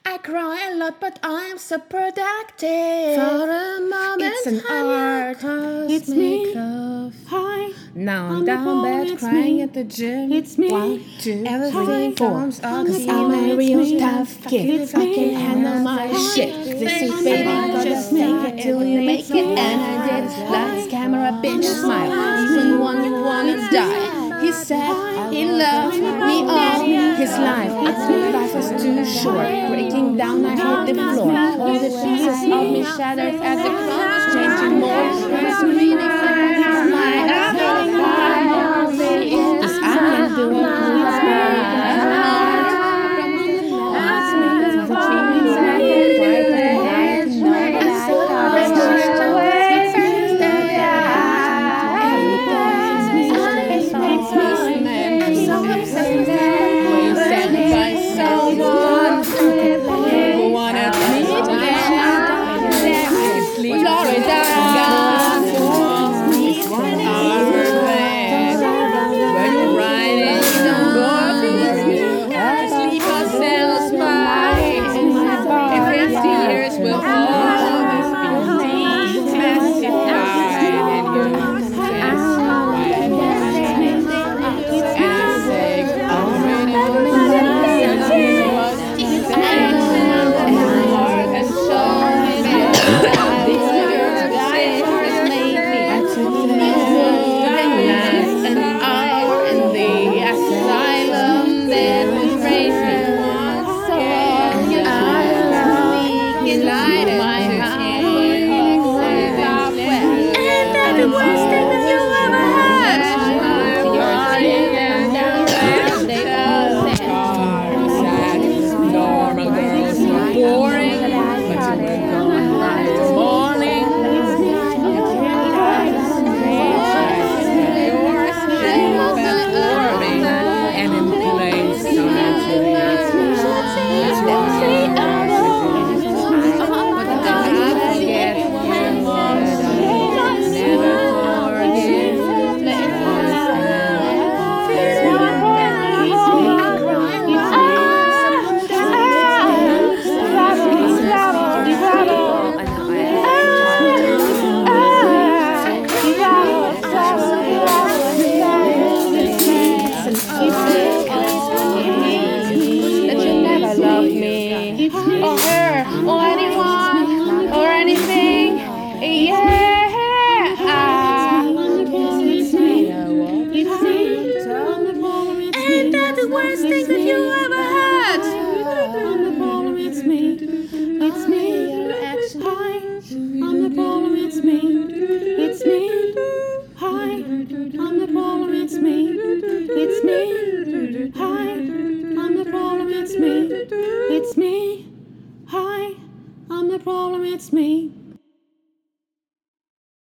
I cry a lot, but I am so productive. For a moment, It's an art. It's me. Love. Hi. Now I'm On the down pole, bad it's crying me. at the gym. It's me. 1, 2, Everything 3, 4. comes out Cause to I'm you. a real It's me. tough kid. It's I me. can handle my shit. This is baby, gotta fake it till you make it. And I did. Lights, camera, bitch, smile. Even when you wanna die. He said he loved me all his life. Life was too short. Breaking down, I hit the floor. All the pieces of me shattered as the clocks changing more. It's really fast. My cause I can do it. The worst thing that you ever had. Normal girls are boring, but you were gone in the morning. And in plain or her, or anyone, or anything, yeah. Ain't that the worst thing that you ever had? I'm the problem, it's me. It's me. Hi. I'm the problem, it's me. It's me. Hi. I'm the problem, it's me. It's me. Hi. I'm the problem, it's me. It's me. Hi. I'm the problem, it's me.